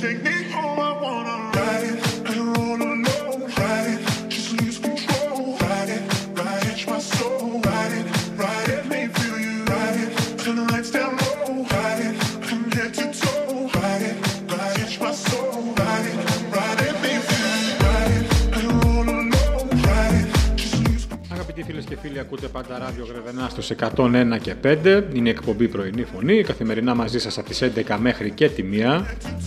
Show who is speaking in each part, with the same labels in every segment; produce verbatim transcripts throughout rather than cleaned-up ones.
Speaker 1: Ακούτε πάντα ράδιο Γρεβενά στους εκατόν ένα και πέντε. Είναι η εκπομπή Πρωινή Φωνή. Καθημερινά μαζί σας από τις έντεκα μέχρι και τη μία.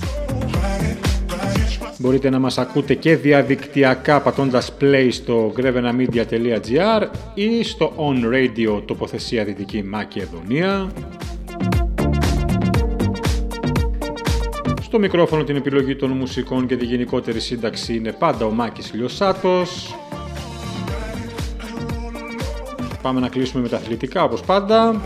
Speaker 1: Μπορείτε να μας ακούτε και διαδικτυακά πατώντας play στο grevenamedia.gr ή στο On Radio τοποθεσία Δυτική Μακεδονία. Στο μικρόφωνο την επιλογή των μουσικών και τη γενικότερη σύνταξη είναι πάντα ο Μάκης Λιωσάτος. Πάμε να κλείσουμε με τα αθλητικά όπως πάντα.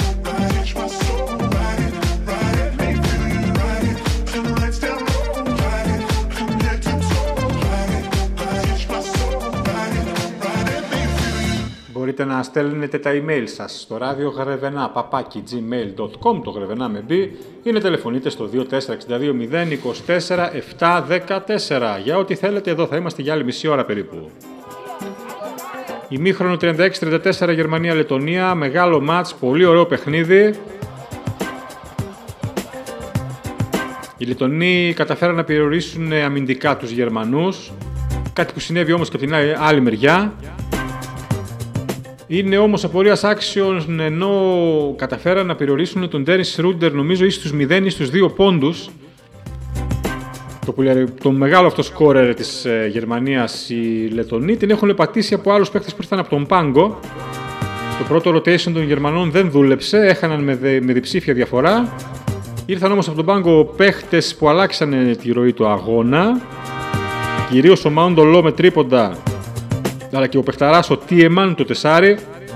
Speaker 1: Μπορείτε να στέλνετε τα email σας στο ράδιο γρεβενά παπάκι τζι μέιλ τελεία κομ, το γρεβενά με B, ή να τηλεφωνείτε στο δύο τέσσερα έξι δύο μηδέν είκοσι τέσσερα επτακόσια δεκατέσσερα. Για ό,τι θέλετε, εδώ θα είμαστε για άλλη μισή ώρα περίπου. Ημίχρονο τριάντα έξι τριάντα τέσσερα Γερμανία-Λετωνία, μεγάλο μάτς, πολύ ωραίο παιχνίδι. Οι Λετωνοί καταφέραν να περιορίσουν αμυντικά τους Γερμανούς, κάτι που συνέβη όμως και από την άλλη μεριά. Είναι όμως απορίας άξιων, ενώ καταφέραν να περιορίσουν τον Ντένις Ρούντερ νομίζω ή στους μηδέν ή στους δύο πόντους. Το, το μεγάλο αυτό σκόρερ της ε, Γερμανίας οι Λετωνοί την έχουν πατήσει από άλλους παίκτες που ήρθαν από τον πάγκο. Το πρώτο rotation των Γερμανών δεν δούλεψε, έχαναν με, δε, με διψήφια διαφορά. Ήρθαν όμως από τον πάγκο παίκτες που αλλάξαν τη ροή του αγώνα. Κυρίως ο Μάουντο Λό με τρίποντα, αλλά και ο παιχταράς ο Τίεμαν, το τεσάρι.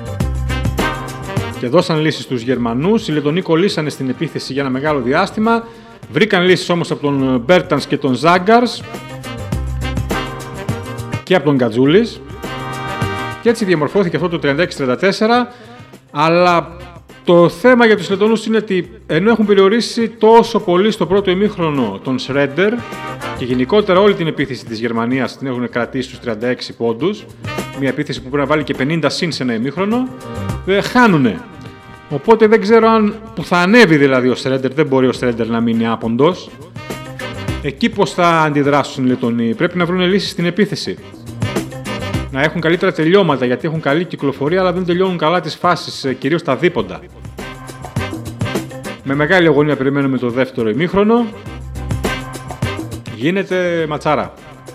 Speaker 1: Και δώσαν λύσεις στους Γερμανούς. Οι Λετωνοί κολλήσανε στην επίθεση για ένα μεγάλο διάστημα. Βρήκαν λύσεις όμως από τον Μπέρτανς και τον Ζάγκαρς και από τον Γκατζούλης. Και έτσι διαμορφώθηκε αυτό το τριάντα έξι τριάντα τέσσερα. Αλλά το θέμα για τους Λετωνούς είναι ότι ενώ έχουν περιορίσει τόσο πολύ στο πρώτο ημίχρονο τον Σρέντερ και γενικότερα όλη την επίθεση της Γερμανίας την έχουν κρατήσει στους τριάντα έξι πόντους, μια επίθεση που πρέπει να βάλει και πενήντα συν σε ένα ημίχρονο, δεν χάνουνε. Οπότε δεν ξέρω αν που θα ανέβει δηλαδή ο Σρέντερ, δεν μπορεί ο Σρέντερ να μείνει άποντος. Εκεί πώς θα αντιδράσουν οι Λετωνοί, πρέπει να βρουν λύσεις στην επίθεση. Να έχουν καλύτερα τελειώματα, γιατί έχουν καλή κυκλοφορία αλλά δεν τελειώνουν καλά τις φάσεις, κυρίως τα δίποντα. Με μεγάλη αγωνία περιμένουμε το δεύτερο ημίχρονο. Γίνεται ματσάρα.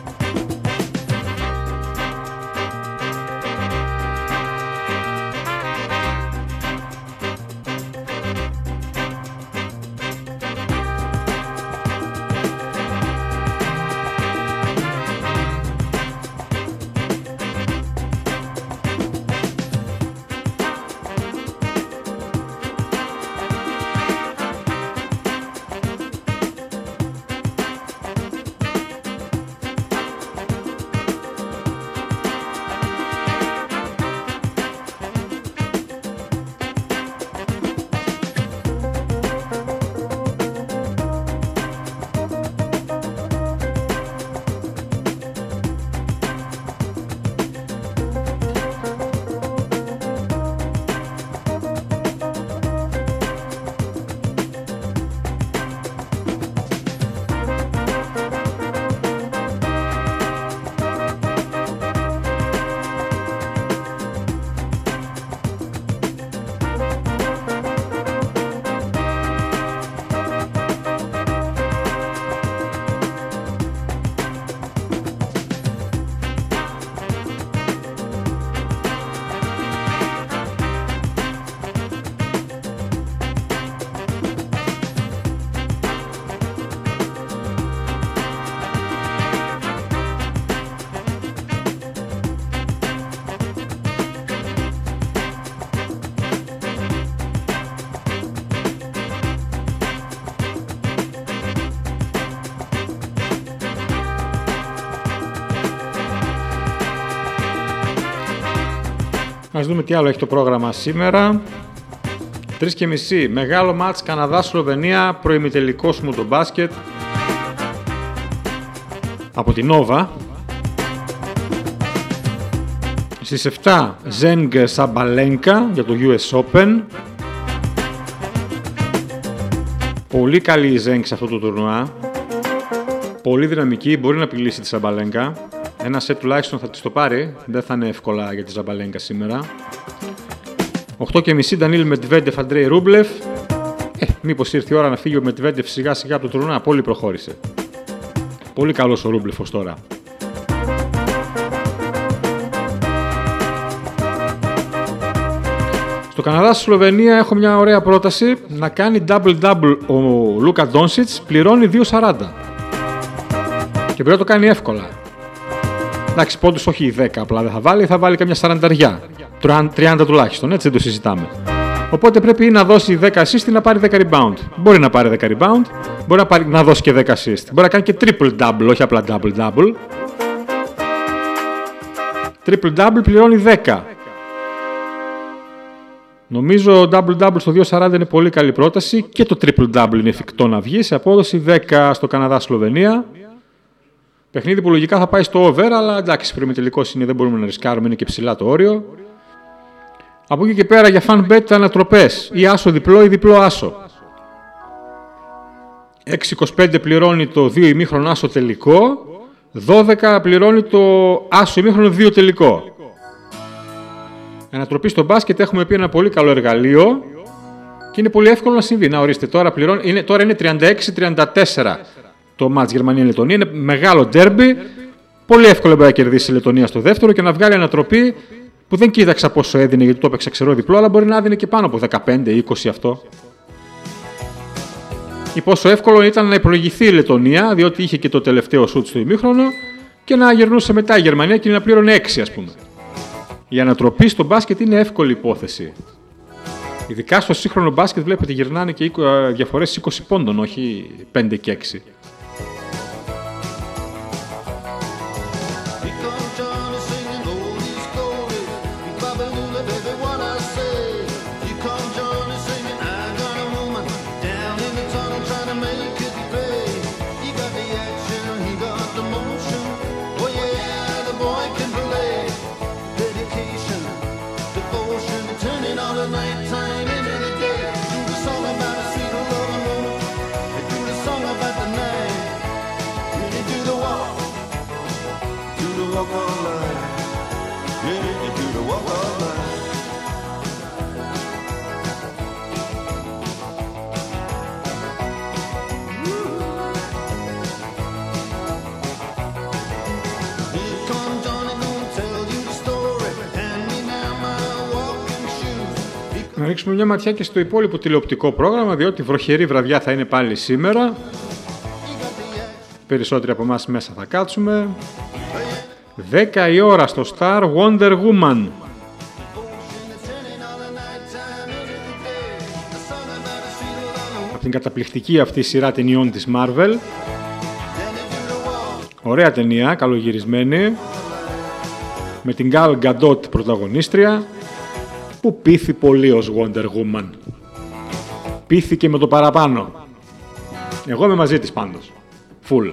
Speaker 1: Ας δούμε τι άλλο έχει το πρόγραμμα σήμερα. τρεις και μισή, μεγάλο μάτς Καναδά-Σλοβενία, προημιτελικός μου το μπάσκετ. από την Nova. Στις επτά Zeng Sabalenka για το γιου ες Open. Πολύ καλή η Zeng σε αυτό το τουρνουά. Πολύ δυναμική, μπορεί να απειλήσει τη Sabalenka. Ένα σετ τουλάχιστον θα της το πάρει. Δεν θα είναι εύκολα για τη Sabalenka σήμερα. οκτώ και μισή Daniil Medvedev, Andrei Rublev. Ε, μήπως ήρθε η ώρα να φύγει ο Medvedev σιγά σιγά από το τουρνουά. Πολύ προχώρησε. Πολύ καλός ο Rublev ως τώρα. Στο Καναδά-Σλοβενία έχω μια ωραία πρόταση. Να κάνει double-double ο Λούκα Ντόνσιτς, πληρώνει δύο σαράντα. Και πρέπει να το κάνει εύκολα. Εντάξει, πόντους όχι δέκα απλά δεν θα βάλει, θα βάλει καμιά σαρανταριά. τριάντα τουλάχιστον, έτσι δεν το συζητάμε. Οπότε πρέπει να δώσει δέκα assist ή να πάρει δέκα rebound. Μπορεί να πάρει δέκα rebound, μπορεί να, πάρει, να δώσει και δέκα assist. Μπορεί να κάνει και triple-double, όχι απλά double-double. Triple-double πληρώνει δέκα. Νομίζω double-double στο δύο σαράντα είναι πολύ καλή πρόταση και το triple-double είναι εφικτό να βγει σε απόδοση δέκα στο Καναδά-Σλοβενία. Παιχνίδι που λογικά θα πάει στο over, αλλά εντάξει, προημιτελικός είναι, δεν μπορούμε να ρισκάρουμε, είναι και ψηλά το όριο. Από εκεί και πέρα για fan bet ανατροπές, ή άσο διπλό ή διπλό άσο. έξι είκοσι πέντε πληρώνει το δύο ημίχρονο άσο τελικό, δώδεκα πληρώνει το άσο ημίχρονο δύο τελικό. Ανατροπή στο μπάσκετ έχουμε πει ένα πολύ καλό εργαλείο και είναι πολύ εύκολο να συμβεί. Να ορίστε, τώρα, πληρώνει, είναι, τώρα είναι τριάντα έξι τριάντα τέσσερα το μάτς Γερμανία-Λετωνία. Είναι μεγάλο ντέρμπι. Πολύ εύκολο μπορεί να κερδίσει η Λετωνία στο δεύτερο και να βγάλει ανατροπή που δεν κοίταξα πόσο έδινε γιατί το έπαιξα ξερό διπλό, αλλά μπορεί να έδινε και πάνω από δεκαπέντε είκοσι αυτό. Ή πόσο εύκολο ήταν να προηγηθεί η Λετωνία, διότι είχε και το τελευταίο σουτ στο ημίχρονο και να γερνούσε μετά η Γερμανία και να πλήρωνε έξι, ας πούμε. Η ανατροπή στο μπάσκετ είναι εύκολη υπόθεση. Ειδικά στο σύγχρονο μπάσκετ βλέπετε γυρνάνε και διαφορές είκοσι πόντων, όχι πέντε και έξι. Να ρίξουμε μια ματιά και στο υπόλοιπο τηλεοπτικό πρόγραμμα, διότι βροχερή βραδιά θα είναι πάλι σήμερα. Περισσότεροι από εμάς μέσα θα κάτσουμε. δέκα η ώρα στο Star Wonder Woman. Από την καταπληκτική αυτή σειρά ταινιών της Marvel. Ωραία ταινία, καλογυρισμένη. Με την Gal Gadot πρωταγωνίστρια. Που πείθει πολύ ως Wonder Woman. Πείθηκε με το παραπάνω. Εγώ είμαι μαζί της πάντως. Full.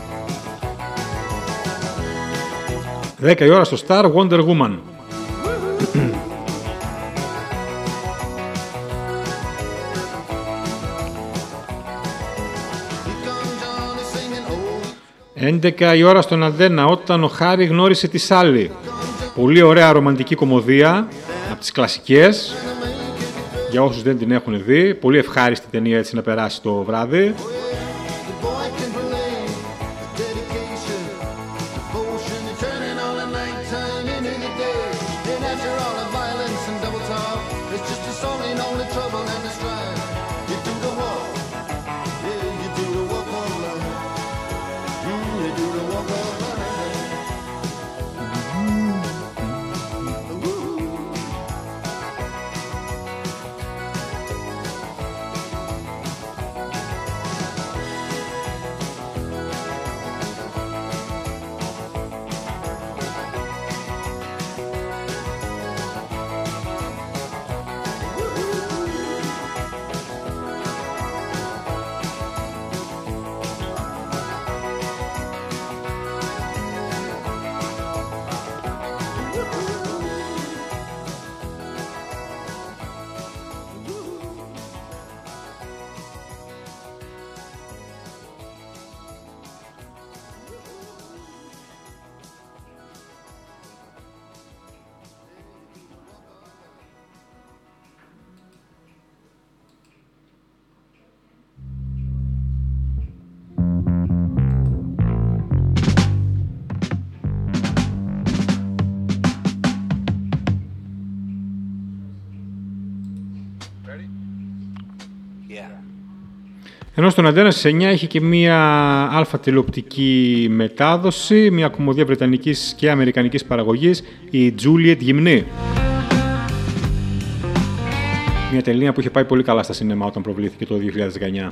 Speaker 1: δέκα η ώρα στο Star Wonder Woman. έντεκα η ώρα στον Αντένα, όταν ο Χάρη γνώρισε τη Σάλι. Πολύ ωραία ρομαντική κομμωδία. Από τις κλασικές, για όσους δεν την έχουν δει, πολύ ευχάριστη ταινία έτσι να περάσει το βράδυ. Ενώ στον Αντένα στις εννιά είχε και μία αλφα τηλεοπτική μετάδοση, μία κομμωδία βρετανικής και αμερικανικής παραγωγής, η Juliet Γυμνή. Μια ταινία που είχε πάει πολύ καλά στα σινεμά όταν προβλήθηκε το δύο χιλιάδες δεκαεννιά.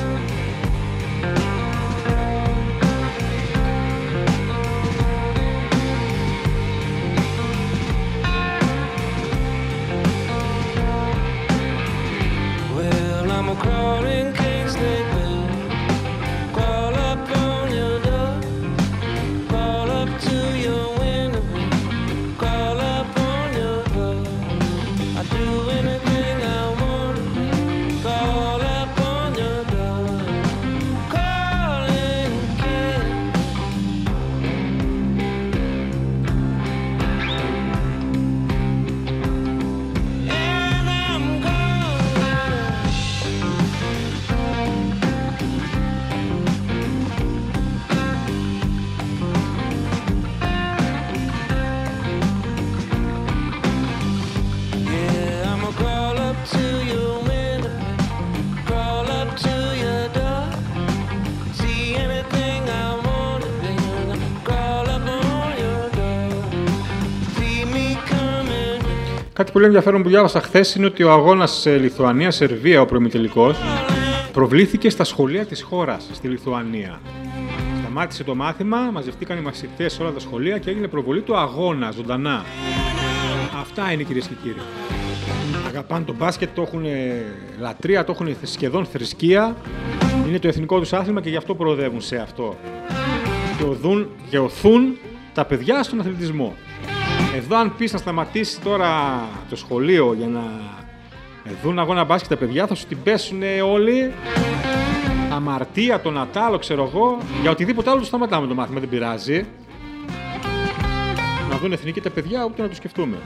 Speaker 1: Κάτι πολύ ενδιαφέρον που διάβασα χθες είναι ότι ο αγώνας Λιθουανία-Σερβία, ο προημιτελικός, προβλήθηκε στα σχολεία της χώρας, στη Λιθουανία. Σταμάτησε το μάθημα, μαζευτήκαν οι μαθητές σε όλα τα σχολεία και έγινε προβολή του αγώνα, ζωντανά. Αυτά είναι, κυρίες και κύριοι. Αγαπάνε το μπάσκετ, το έχουν λατρεία, το έχουν σχεδόν θρησκεία. Είναι το εθνικό τους άθλημα και γι' αυτό προοδεύουν σε αυτό. Και οθούν, και οθούν τα παιδιά στον αθλητισμό. Εδώ αν πεις να σταματήσει τώρα το σχολείο για να δουν αγώνα μπάσκετ τα παιδιά, θα σου την πέσουν όλοι. Αμαρτία, τον Ατάλο, ξέρω εγώ. Για οτιδήποτε άλλο το σταματάμε το μάθημα, δεν πειράζει. Να δουν εθνική τα παιδιά, ούτε να το σκεφτούμε.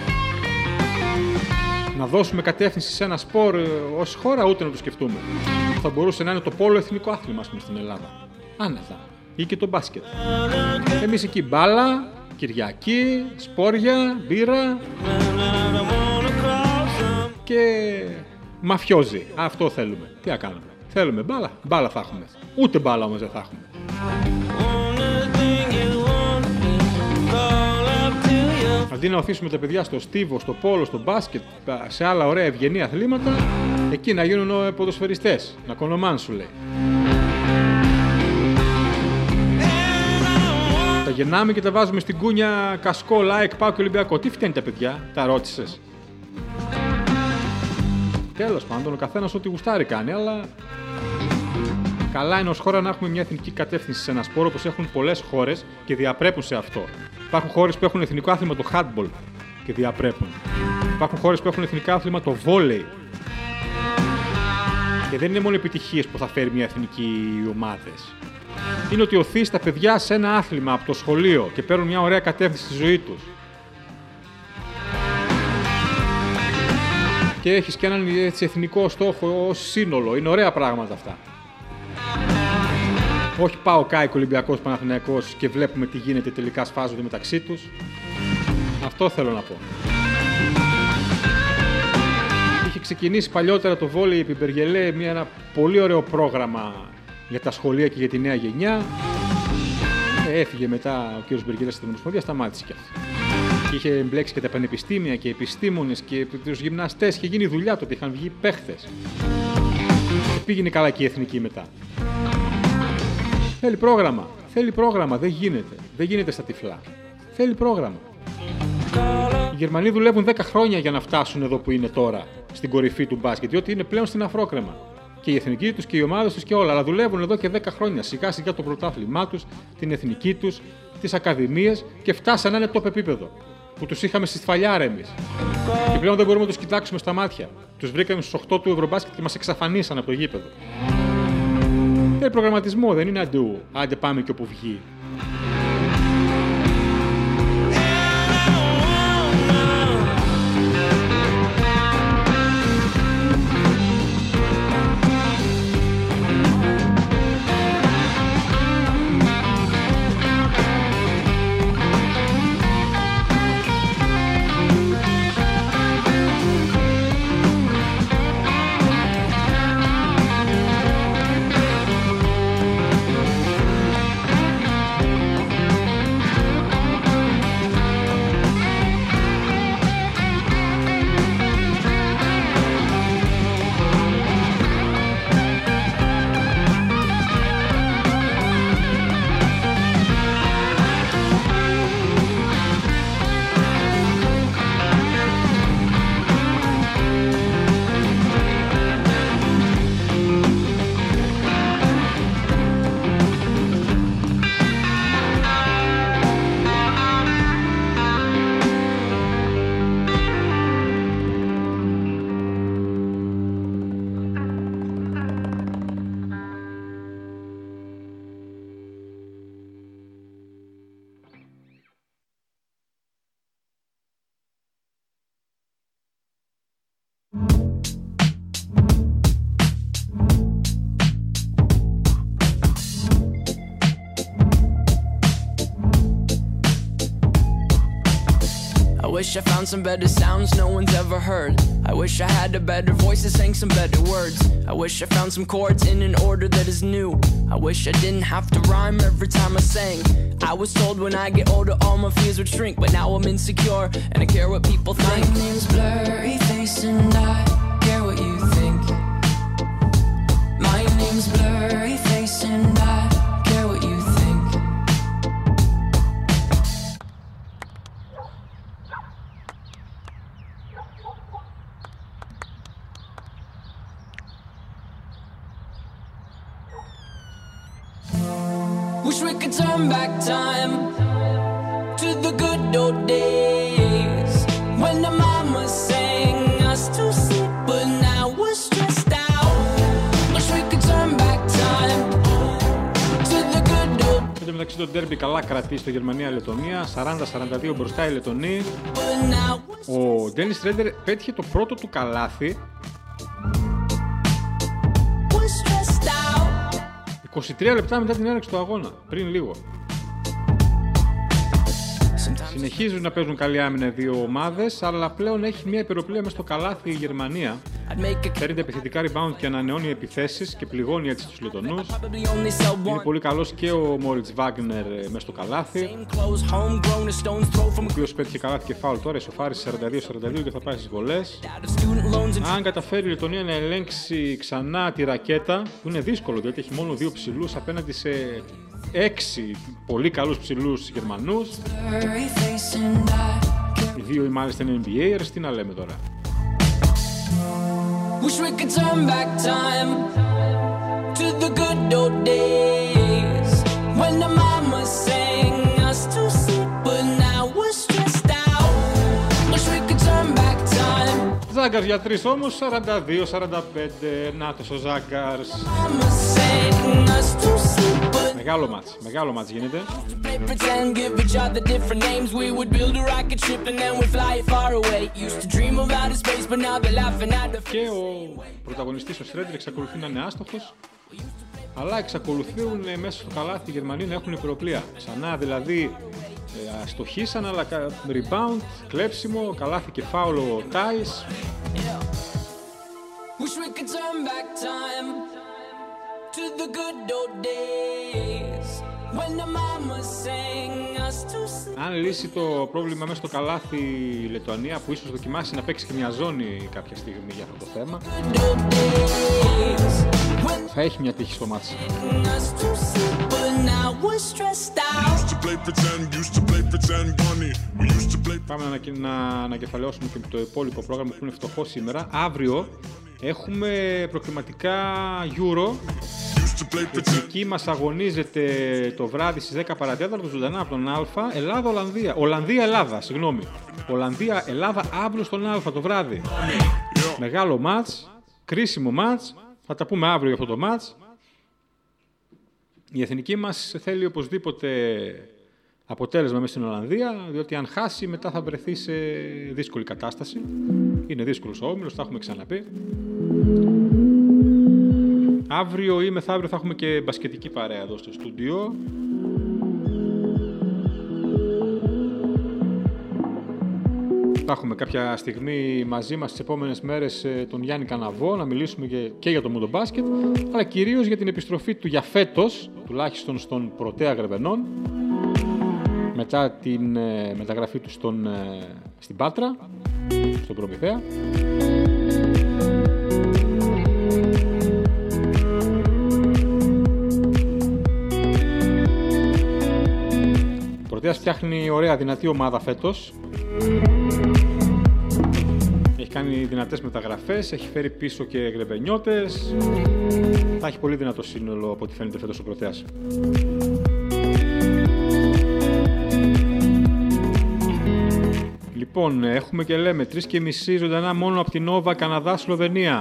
Speaker 1: Να δώσουμε κατεύθυνση σε ένα σπορ ως χώρα, ούτε να το σκεφτούμε. Θα μπορούσε να είναι το πόλο εθνικό άθλημα, ας πούμε, στην Ελλάδα. Άνετα. Ή και το μπάσκετ. Εμείς εκεί μπάλα, Κυριακή, σπόρια, μπύρα και μαφιόζι. Αυτό θέλουμε. Τι να κάνουμε. Θέλουμε μπάλα. Μπάλα θα έχουμε. Ούτε μπάλα όμως δεν θα έχουμε. Αντί να οθήσουμε τα παιδιά στο στίβο, στο πόλο, στο μπάσκετ, σε άλλα ωραία ευγενή αθλήματα, εκεί να γίνουν ποδοσφαιριστές. Να κονομάν σου λέει. Τα γεννάμε και τα βάζουμε στην κούνια Κασκό, Like, Πάο και Ολυμπιακό. Τι φταίνει τα παιδιά, τα ρώτησες. Τέλος πάντων, ο καθένας ό,τι γουστάρει κάνει, αλλά καλά είναι ως χώρα να έχουμε μια εθνική κατεύθυνση σε ένα σπόρο, όπως έχουν πολλές χώρες και διαπρέπουν σε αυτό. Υπάρχουν χώρες που έχουν εθνικό άθλημα το handball και διαπρέπουν. Υπάρχουν χώρες που έχουν εθνικό άθλημα το volley. Και δεν είναι μόνο επιτυχίες που θα φέρει μια εθνική ομάδες. Είναι ότι οθείς τα παιδιά σε ένα άθλημα από το σχολείο και παίρνουν μια ωραία κατεύθυνση στη ζωή τους. Και έχεις και έναν έτσι, εθνικό στόχο ως σύνολο. Είναι ωραία πράγματα αυτά. Όχι πάω ΚΑΙΚ, Ολυμπιακός, Παναθηναϊκός και βλέπουμε τι γίνεται, τελικά σφάζονται μεταξύ τους. Αυτό θέλω να πω. Είχε ξεκινήσει παλιότερα το βόλεϊ επί Μπεργελέ, μια, ένα πολύ ωραίο πρόγραμμα για τα σχολεία και για τη νέα γενιά. Ε, έφυγε μετά ο κ. Μπεργελέ στην Ομοσπονδία, σταμάτησε κι αυτό. Και είχε εμπλέξει και τα πανεπιστήμια και επιστήμονες και τους γυμναστές. Είχε γίνει δουλειά τότε, είχαν βγει παίχτες. Και πήγαινε καλά και η εθνική μετά. Θέλει πρόγραμμα. Θέλει πρόγραμμα. Δεν γίνεται. Δεν γίνεται στα τυφλά. Θέλει πρόγραμμα. Οι Γερμανοί δουλεύουν δέκα χρόνια για να φτάσουν εδώ που είναι τώρα, στην κορυφή του μπάσκετ, διότι είναι πλέον στην αφρόκρεμα. Και η εθνική τους και οι ομάδες τους και όλα. Αλλά δουλεύουν εδώ και δέκα χρόνια. Σιγά σιγά το πρωτάθλημά τους, την εθνική τους, τις ακαδημίες και φτάσαν να είναι top επίπεδο. Που τους είχαμε στη σφαλιάρα εμείς. Και πλέον δεν μπορούμε να τους κοιτάξουμε στα μάτια. Τους βρήκαμε στους οκτώ του Ευρωμπάσκετ και μας εξαφανίσαν από το γήπεδο. Είναι προγραμματισμό, δεν είναι αντού. Άντε πάμε και όπου βγει.
Speaker 2: wish I found some better sounds no one's ever heard. I wish I had a better voice that sang some better words. I wish I found some chords in an order that is new. I wish I didn't have to rhyme every time I sang. I was told when I get older all my fears would shrink, but now I'm insecure and I care what people think. My name's Blurry Face and I care what you think. My name's Blurry Face and I care what you think. Wish we could turn back time to the good old days when the mama sang us to sleep, but now we're stressed out. Wish we could turn back time to the good old.
Speaker 1: Εν τω μεταξύ το ντέρμπι καλά κρατεί στο Γερμανία-Λετωνία, σαράντα σαράντα δύο μπροστά οι Λετωνοί. Ο Ντένις Ρέντερ πέτυχε το πρώτο του καλάθι είκοσι τρία λεπτά μετά την έναρξη του αγώνα, πριν λίγο. Συνεχίζουν να παίζουν καλή άμυνα οι δύο ομάδες, αλλά πλέον έχει μια υπεροπλία μες στο καλάθι η Γερμανία. Παίρνει τα επιθετικά rebound και ανανεώνει επιθέσεις και πληγώνει έτσι τους Λετωνούς. Είναι πολύ καλός και ο Μόριτς Βάγνερ μες στο καλάθι, ο οποίος πέτυχε καλάθι και φάουλ τώρα, ισοφάρισε σαράντα δύο σαράντα δύο και θα πάει στις βολές. Αν καταφέρει η Λετωνία να ελέγξει ξανά τη ρακέτα, που είναι δύσκολο γιατί έχει μόνο δύο ψηλούς απέναντι σε έξι πολύ καλούς ψηλούς Γερμανούς. Οι δύο ή μάλιστα είναι N B A, τι να λέμε τώρα.
Speaker 2: Wish we could turn back time to the good old days when the mama sang us to sleep, but now we're stressed out. Wish we could turn back time.
Speaker 1: Ζάγκαρς για τρεις όμως, σαράντα δύο σαράντα πέντε, νάτος ο Ζάγκαρς. Μεγάλο μάτς, μεγάλο μάτς γίνεται. Και ο πρωταγωνιστής ο Στρέντερ εξακολουθεί να είναι άστοχος, αλλά εξακολουθούν μέσα στο καλάθι οι Γερμανοί να έχουν υπεροπλία. Ξανά δηλαδή ε, αστοχήσαν, αλλά rebound, κλέψιμο, καλάθι και φάουλο ο Τάις. Αν λύσει το πρόβλημα μέσα στο καλάθι η Λετωνία, που ίσως δοκιμάσει να παίξει και μια ζώνη κάποια στιγμή για αυτό το θέμα, θα έχει μια τύχη στο μάτς. Πάμε να, να ανακεφαλαιώσουμε και το υπόλοιπο πρόγραμμα που είναι φτωχό σήμερα. Αύριο έχουμε προκριματικά Euro. Η εθνική μας αγωνίζεται το βράδυ στις δέκα παρά τέταρτο ζωντανά από τον Α. Ελλάδα-Ολλανδία. Ολλανδία-Ελλάδα, συγγνώμη. Ολλανδία-Ελλάδα αύριο στον Α το βράδυ. Μεγάλο μάτς, κρίσιμο μάτς. Θα τα πούμε αύριο για αυτό το μάτς. Η εθνική μας θέλει οπωσδήποτε αποτέλεσμα μέσα στην Ολλανδία, διότι αν χάσει μετά θα βρεθεί σε δύσκολη κατάσταση. Είναι δύσκολος ο όμιλος, τα έχουμε ξαναπεί. Αύριο ή μεθαύριο θα έχουμε και μπασκετική παρέα εδώ στο στούντιο. Θα έχουμε κάποια στιγμή μαζί μας τις επόμενες μέρες τον Γιάννη Καναβό να μιλήσουμε και για το Μούντο Μπάσκετ, αλλά κυρίως για την επιστροφή του για φέτος, τουλάχιστον στον Πρωτέα Γρεβενών, μετά την μεταγραφή του στον, στην Πάτρα, στον Προμηθέα. Ο Πρωτέας φτιάχνει ωραία δυνατή ομάδα φέτος. Έχει κάνει δυνατές μεταγραφές, έχει φέρει πίσω και γρεβενιώτες. Θα έχει πολύ δυνατό σύνολο από ό,τι φαίνεται φέτος ο Πρωτέας. Λοιπόν, έχουμε και λέμε τρεις και μισή ζωντανά μόνο από την Νόβα, Καναδά, Σλοβενία.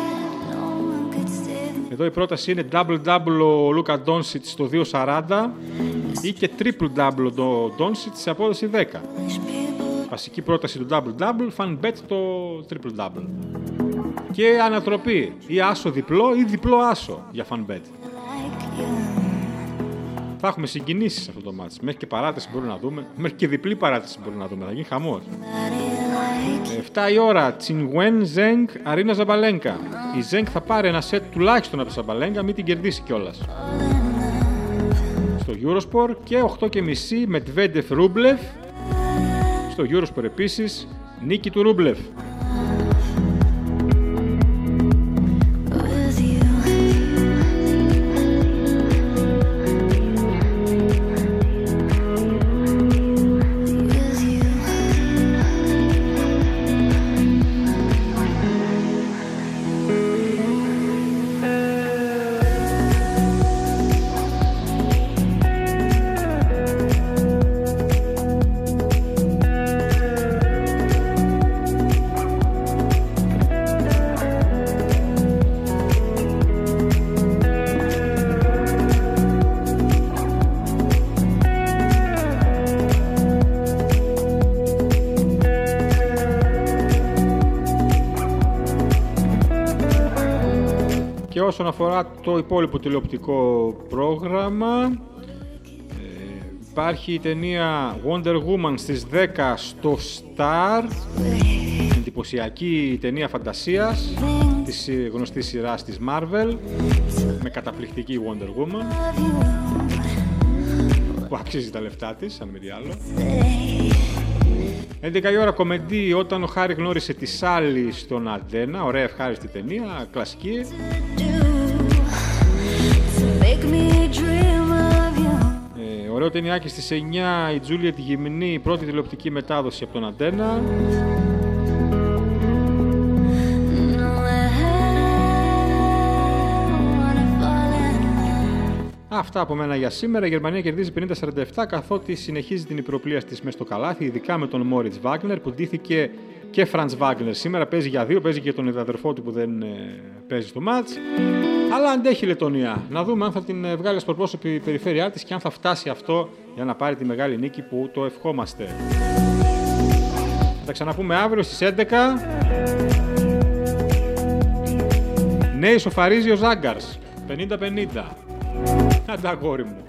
Speaker 1: Εδώ η πρόταση είναι double-double ο Λούκα Ντόνσιτς στο δύο σαράντα ή και triple-double ο Ντόνσιτς σε απόδοση δέκα. Βασική πρόταση του double-double, fan bet το triple-double. Και ανατροπή, ή άσο διπλό ή διπλό άσο για fan bet. Θα έχουμε συγκινήσεις αυτό το μάτς. Μέχρι και παράταση μπορούμε να δούμε. Μέχρι και διπλή παράταση μπορούμε να δούμε. Θα γίνει χαμός. εφτά η ώρα. Τσινγουέν Ζενγκ Αρίνα Ζαμπαλένκα. Η Ζενγκ θα πάρει ένα σετ τουλάχιστον από τη Ζαμπαλένκα, μην την κερδίσει κιόλας. Στο Eurosport και οκτώ και μισή Μετβέντεφ Ρούμπλεφ. Στο Eurosport επίσης νίκη του Ρούμπλεφ. Όσον αφορά το υπόλοιπο τηλεοπτικό πρόγραμμα, ε, υπάρχει η ταινία Wonder Woman στις δέκα στο Star, εντυπωσιακή ταινία φαντασίας της γνωστής σειράς της Marvel, με καταπληκτική Wonder Woman που αξίζει τα λεφτά της, αν μη τι άλλο. έντεκα η ώρα κομεντή Όταν ο Χάρη γνώρισε τη Σάλι στον Αντένα. Ωραία, ευχάριστη ταινία, κλασική. Ε, ωραίο ταινιάκι στις εννιά, η Τζούλια τη Γυμνή, η πρώτη τηλεοπτική μετάδοση από τον Αντένα. Αυτά από μένα για σήμερα. Η Γερμανία κερδίζει πενήντα σαράντα επτά καθότι συνεχίζει την υπεροπλία της μες στο καλάθι, ειδικά με τον Μόριτς Βάγνερ που ντύθηκε και Φραντς Βάγνερ σήμερα. Παίζει για δύο, παίζει και τον αδερφό του που δεν ε, παίζει στο μάτς. Αλλά αντέχει η Λετωνία. Να δούμε αν θα την βγάλει ως προπρόσωπη η περιφέρειά της και αν θα φτάσει αυτό για να πάρει τη μεγάλη νίκη που το ευχόμαστε. Θα τα ξαναπούμε αύριο στις έντεκα. Ναι, ισοφαρίζει ο Ζάγκαρς. πενήντα πενήντα. Άντα αγόρι μου.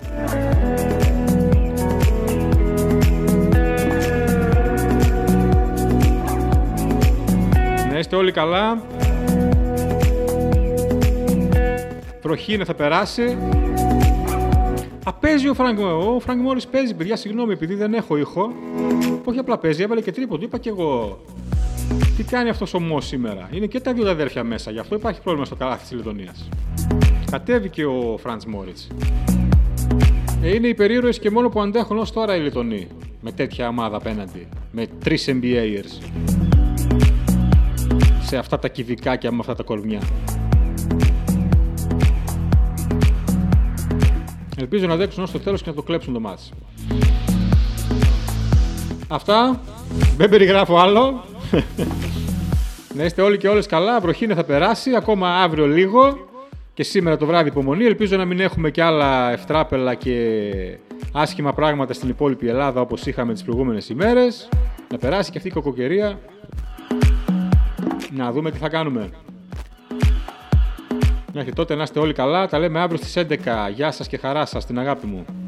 Speaker 1: Να είστε όλοι καλά. Βροχή είναι, θα περάσει. Α, παίζει ο Φρανκ Μόρις. Ο Φρανκ Μόρις παίζει, παιδιά, συγγνώμη, επειδή δεν έχω ήχο. Όχι απλά παίζει, έβαλε και τρίποντο. Είπα κι εγώ. Τι κάνει αυτός ο Μό σήμερα. Είναι και τα δύο τα αδέρφια μέσα, γι' αυτό υπάρχει πρόβλημα στο καλάθι της Λετωνίας. Κατέβηκε ο Φραντς Μόριτς. Ε, είναι οι περίεργοι και μόνο που αντέχουν ως τώρα οι Λετωνοί. Με τέτοια ομάδα απέναντι. Με τρεις N B A'ers. Σε αυτά τα κυβικάκια με αυτά τα κορμιά. Ελπίζω να δέξουν ως το τέλος και να το κλέψουν το μάτς. Αυτά. Δεν περιγράφω άλλο. Να είστε όλοι και όλες καλά. Βροχή είναι, θα περάσει. Ακόμα αύριο λίγο. Και σήμερα το βράδυ υπομονή. Ελπίζω να μην έχουμε και άλλα ευτράπελα και άσχημα πράγματα στην υπόλοιπη Ελλάδα όπως είχαμε τις προηγούμενες ημέρες. Να περάσει και αυτή η κακοκαιρία. Να δούμε τι θα κάνουμε. Μέχρι τότε να είστε όλοι καλά. Τα λέμε αύριο στις έντεκα. Γεια σας και χαρά σας, την αγάπη μου.